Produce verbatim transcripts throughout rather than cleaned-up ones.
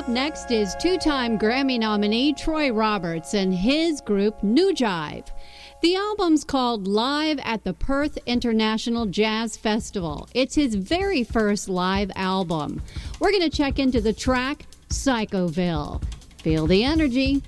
next is two-time Grammy nominee Troy Roberts and his group New Jive. The album's called Live at the Perth International Jazz Festival. It's his very first live album. We're going to check into the track Psychoville. Feel the energy.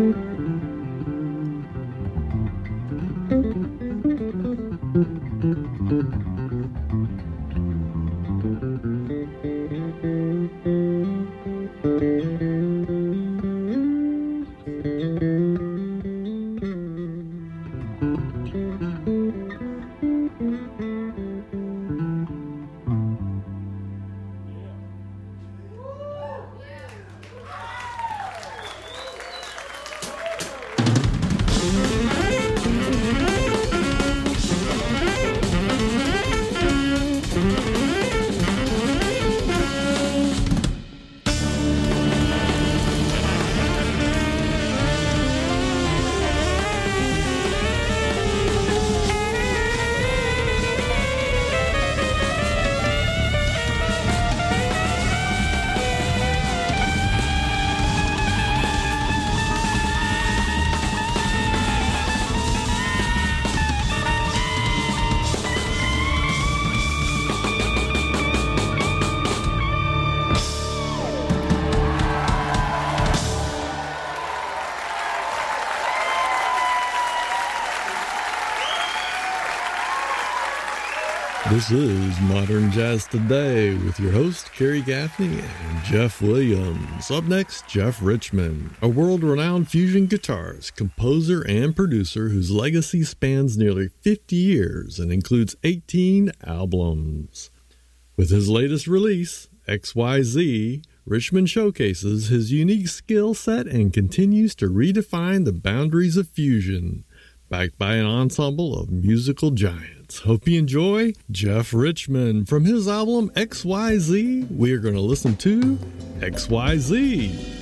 This is Modern Jazz Today with your host, Kerry Gaffney and Jeff Williams. Up next, Jeff Richman, a world-renowned fusion guitarist, composer, and producer whose legacy spans nearly fifty years and includes eighteen albums. With his latest release, X Y Z, Richman showcases his unique skill set and continues to redefine the boundaries of fusion, backed by an ensemble of musical giants. Hope you enjoy Jeff Richman. From his album X Y Z, we are going to listen to X Y Z.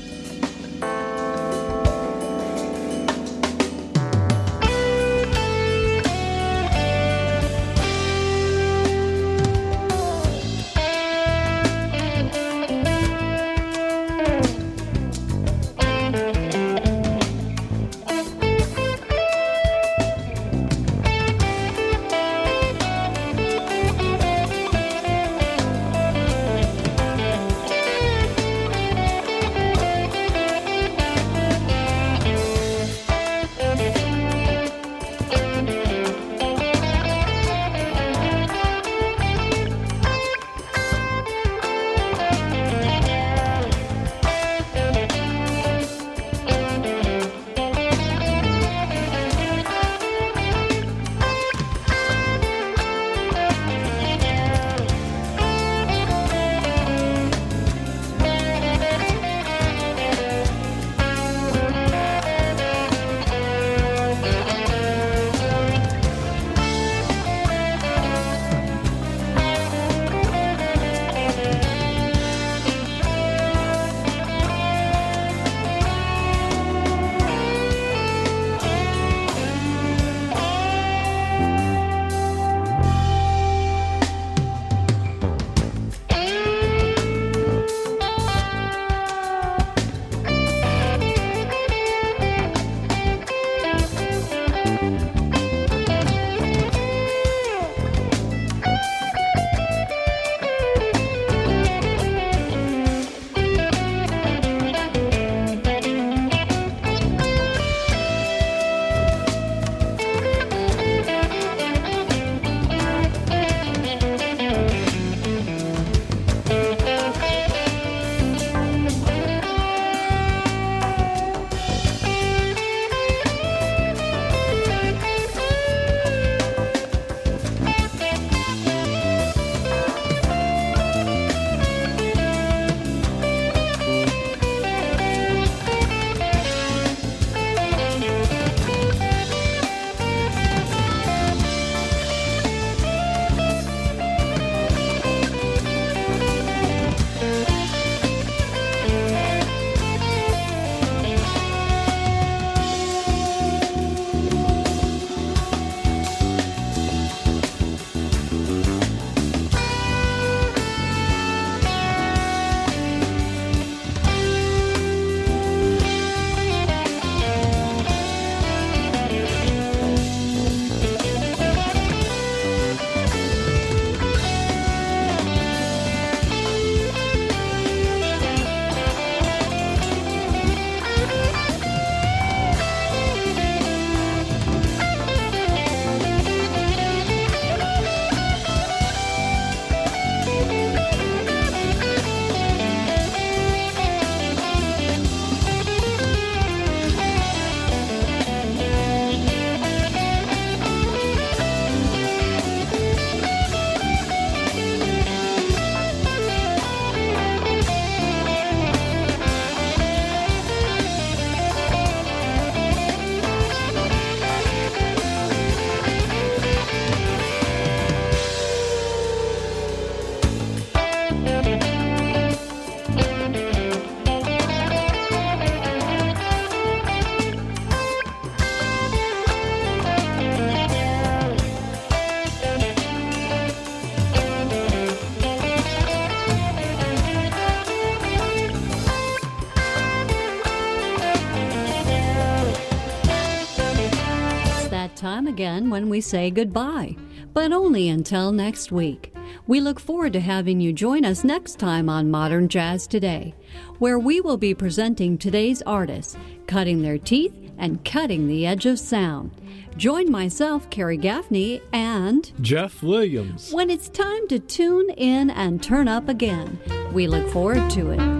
time again when we say goodbye, but only until next week. We look forward to having you join us next time on Modern Jazz Today, where we will be presenting today's artists, cutting their teeth and cutting the edge of sound. Join myself, Carrie Gaffney, and Jeff Williams when it's time to tune in and turn up again. We look forward to it.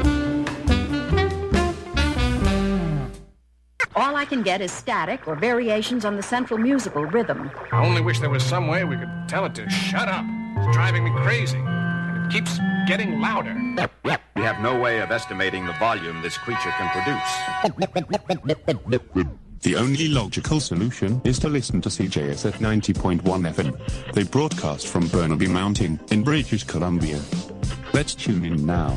All I can get is static or variations on the central musical rhythm. I only wish there was some way we could tell it to shut up. It's driving me crazy, and it keeps getting louder. We have no way of estimating the volume this creature can produce. The only logical solution is to listen to C J S at ninety point one F M. They broadcast from Burnaby Mountain in British Columbia. Let's tune in now.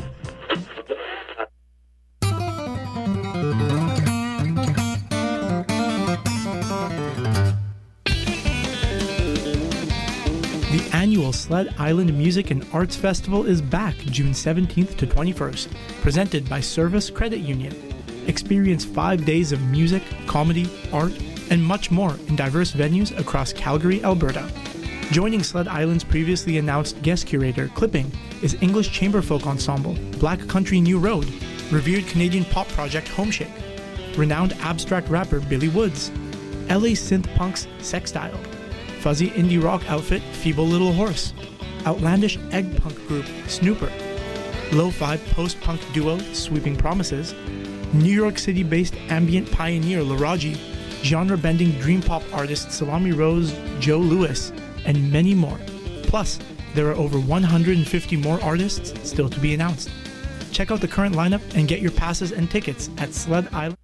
The annual Sled Island Music and Arts Festival is back June seventeenth to twenty-first, presented by Service Credit Union. Experience five days of music, comedy, art, and much more in diverse venues across Calgary, Alberta. Joining Sled Island's previously announced guest curator, Clipping, is English Chamberfolk Ensemble, Black Country New Road, revered Canadian pop project Homeshake, renowned abstract rapper Billy Woods, L A synth punks Sextile, fuzzy indie rock outfit Feeble Little Horse, outlandish egg punk group Snooper, lo-fi post-punk duo Sweeping Promises, New York City-based ambient pioneer Laraji, genre-bending dream pop artist Salami Rose, Joe Lewis, and many more. Plus, there are over one hundred fifty more artists still to be announced. Check out the current lineup and get your passes and tickets at Sled Island.